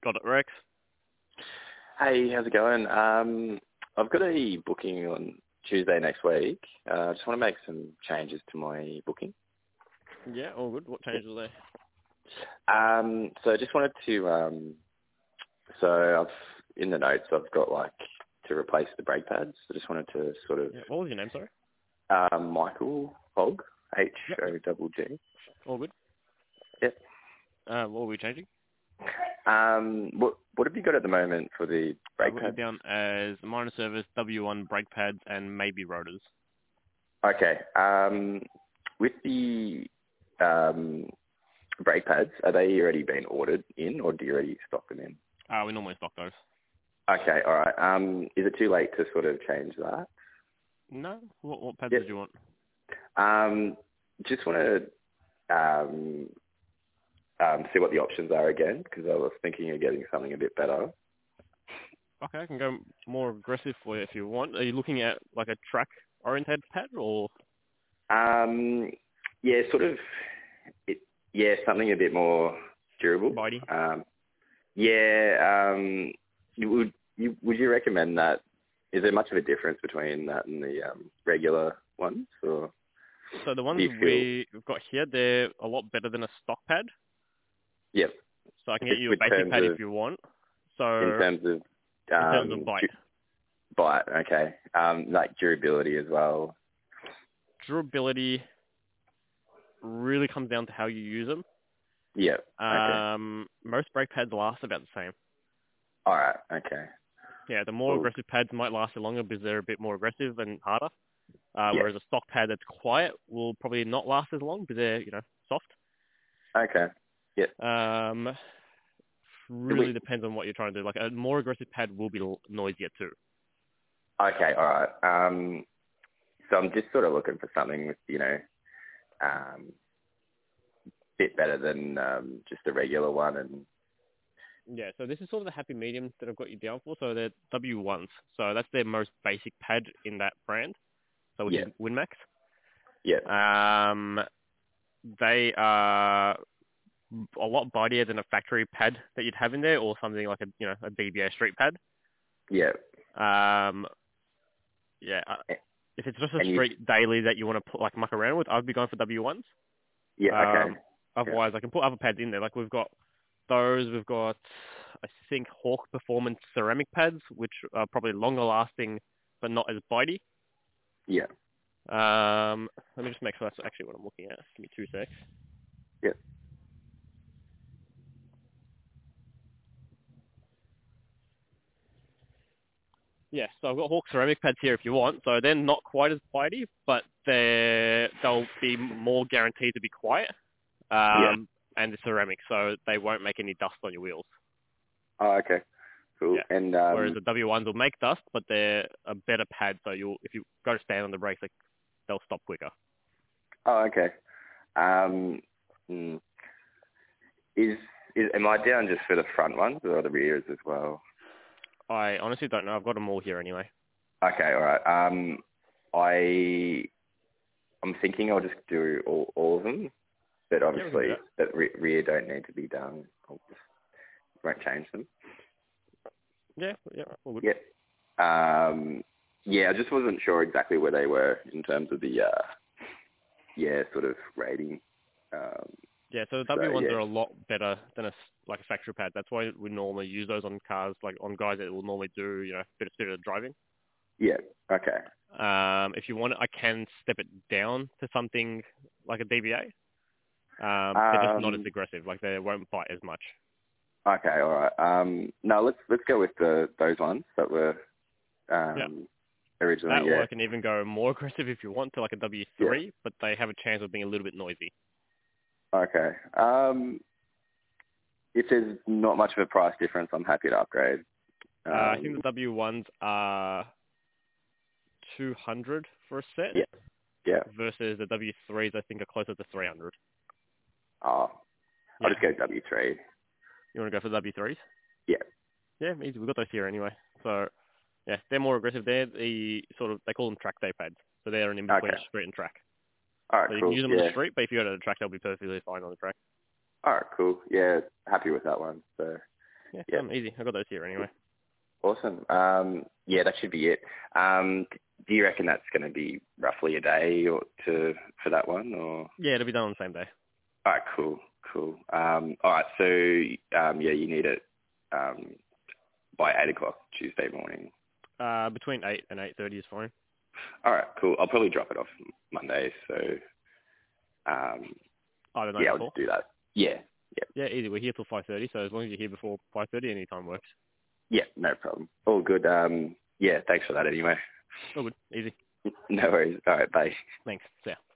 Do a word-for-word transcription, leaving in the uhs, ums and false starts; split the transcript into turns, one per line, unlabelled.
Got it, Rex.
Hey, how's it going? Um, I've got a booking on Tuesday next week. Uh, I just want to make some changes to my booking.
Yeah, all good. What changes are there?
Um, so I just wanted to, um, so I've, in the notes, I've got like to replace the brake pads. I just wanted to sort of,
Yeah, what was your name, sorry?
um, Michael Hogg, H
Yep.
O G G.
All good.
Yep.
Uh, what are we changing?
Um, what, what have you got at the moment for the
I've
brake
got you
pads?
down as minor service, W one brake pads, and maybe rotors.
Okay. Um, with the, um, brake pads, are they already been ordered in, or do you already stock them in?
Uh, we normally stock those.
Okay, all right. Um, is it too late to sort of change that?
No? What, what pads
Yep.
did you want?
Um, just want to um, um, see what the options are again, because I was thinking of getting something a bit better.
Okay, I can go more aggressive for you if you want. Are you looking at like a track-oriented pad or?
Um, yeah, sort of. It, yeah, something a bit more durable.
Bitey?
Um, yeah. Um, you would you would you recommend that? Is there much of a difference between that and the um, regular ones, or
So the
do
ones
you feel?
we've got here, they're a lot better than a stock pad.
Yep.
So I can get
Just
you a
with
basic
terms
pad if
of
you want.
in
So
terms of
in terms of
um,
bite.
du- bite, okay, um, like durability as well.
Durability really comes down to how you use them.
Yep. Okay.
Um, most brake pads last about the same.
All right. Okay.
Yeah, the more
Cool.
aggressive pads might last longer because they're a bit more aggressive and harder. Uh,
Yep.
whereas a stock pad that's quiet will probably not last as long because they're, you know, soft.
Okay. Yep.
Um,
Do
really
we?
depends on what you're trying to do. Like a more aggressive pad will be l- noisier too.
Okay. All right. Um, so I'm just sort of looking for something with you know, um, bit better than um, just a regular one, and
Yeah, so this is sort of the happy medium that I've got you down for. So they're W ones. So that's their most basic pad in that brand. So which
yeah,
is WinMax.
yeah,
Um, they are a lot bodier than a factory pad that you'd have in there, or something like a you know a D B A street pad.
yeah.
Um, yeah, uh,
A-
if it's just a
And you,
street daily that you want to put, like muck around with, I'd be going for W ones.
yeah. Okay.
Um,
Yeah.
otherwise, I can put other pads in there. Like we've got those, we've got I think Hawk Performance ceramic pads, which are probably longer lasting but not as bitey.
Yeah.
Um, let me just make sure that's actually what I'm looking at. Give me two secs.
Yeah.
Yeah, so I've got Hawk ceramic pads here if you want. So they're not quite as bitey, but they're they'll be more guaranteed to be quiet.
Yeah.
Um, and the ceramic, so they won't make any dust on your wheels.
Oh, okay. Cool.
Yeah.
And
Whereas
um,
the W ones will make dust, but they're a better pad, so you'll if you go to stand on the brakes, like, they'll stop quicker.
oh, okay. Um, mm, is is am I down just for the front ones or the rears as well?
I honestly don't know. I've got them all here anyway.
Okay, all right. Um, I I'm thinking I'll just do all, all of them, but
Yeah, we can do
obviously
that.
that re- rear don't need to be done. I'll just won't change them.
Yeah, yeah, all good.
Yeah. Um, yeah, I just wasn't sure exactly where they were in terms of the uh, yeah sort of rating. Um,
Yeah, so the
so
W ones
yeah,
are a lot better than a s- like a factory pad. That's why we normally use those on cars, like on guys that will normally do you know a bit of spirited driving.
yeah, okay,
Um, if you want, I can step it down to something like a D B A. Um, they're just not as
um,
aggressive. Like they won't bite as much.
okay, all right. Um, no, let's let's go with the those ones that were
Yeah.
um, originally.
That, or
Yeah,
I can even go more aggressive if you want to, like a W three,
yeah,
but they have a chance of being a little bit noisy.
okay. Um, if there's not much of a price difference, I'm happy to upgrade.
Uh, I think
Um,
the W ones are two hundred for a set,
yeah, yeah.
versus the W threes I think are closer to three hundred.
Oh, I'll
Yeah.
just go W three.
You want to go for the W threes?
Yeah.
Yeah, easy. We've got those here anyway. So, yeah, they're more aggressive. They're the sort of, they call them track day pads. So they're an in-between
Okay.
street and track.
All right.
So you can
Cool.
use them on the
Yeah.
street, but if you go to the track, they'll be perfectly fine on the track.
All right. Cool. Yeah. Happy with that one. So,
Yeah,
Yeah.
um, easy. I got those here anyway.
Awesome. Um, yeah, that should be it. Um, do you reckon that's going to be roughly a day or to for that one, or?
Yeah, it'll be done on the same day.
All right, cool, cool. Um, all right, so um, yeah, you need it um, by eight o'clock Tuesday morning.
Uh, between eight and eight thirty is fine.
All right, cool. I'll probably drop it off Monday, so um,
I don't know
yeah, I'll
before.
just do that. Yeah, yeah,
Yeah, easy. We're here till five thirty, so as long as you're here before five thirty, any time works.
yeah, no problem. All good. Um, yeah, thanks for that anyway.
Oh, good. Easy.
No worries. All right, bye.
Thanks. See ya.